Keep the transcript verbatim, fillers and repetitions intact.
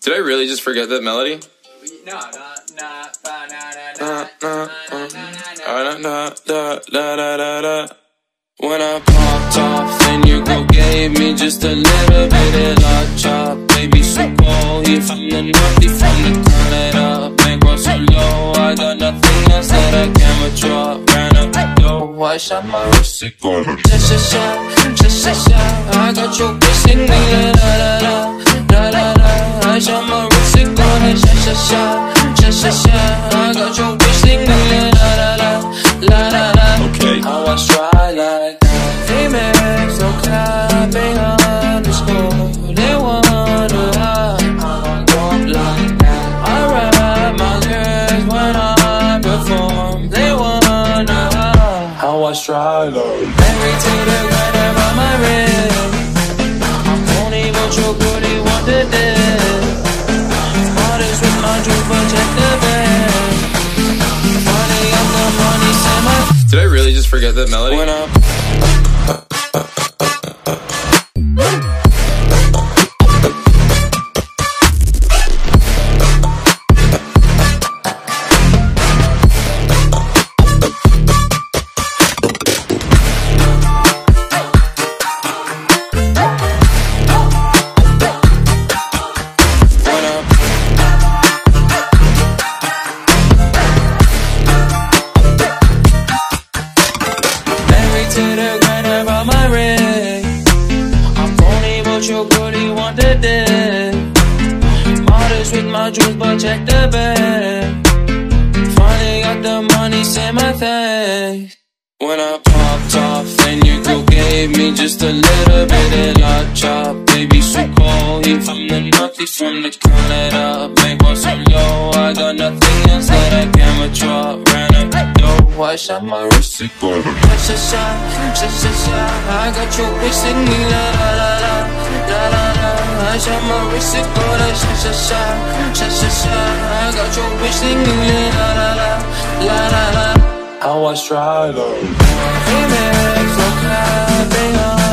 Did I really just forget that melody? No, no, no, ba, na, Uh, na, uh, na, uh, na, na, na, uh, da, da, da, da, da, da. When I popped off, then you go gave me just a little bit of la chop. Baby, so cold, he from the north, he from the Canada. Bankroll so low, I got nothing else that I can withdraw. Ran up the door, I shot my wrist, it go sha sha sha, sha sha sha. I got your bitch singing la la la la la la. I shot my wrist, it go sha sha sha, sha sha sha. I got your bitch singing la la la la la la. Okay, I was try like that. Females no clapping underscore. They wanna hide, I don't like that. I rap my lyrics when I perform. They wanna hide, how I try like. Married to the grind around my ring. I'm only what your booty want to do. Artists with my jewels, but check the bag. Money on the money, send my. Did I really just forget that melody? When I your booty want to dead. Modest with my jewels, but check the bag. Finally got the money, say my thanks. When I popped off, then you go gave me just a little bit of la chop. Baby, so cold, he from the north, he from the Canada. Bankroll so low, I got nothing else that I can withdraw. Ran up the door, I shot my wrist, it go sha sha sha, sha sha sha. I got your bitch singing la la la la la la la. I shot my wrist, it go sha sha sha, sha sha sha. I got your bitch singing la la la la la la. I was trying to. Hey man, so clapping on.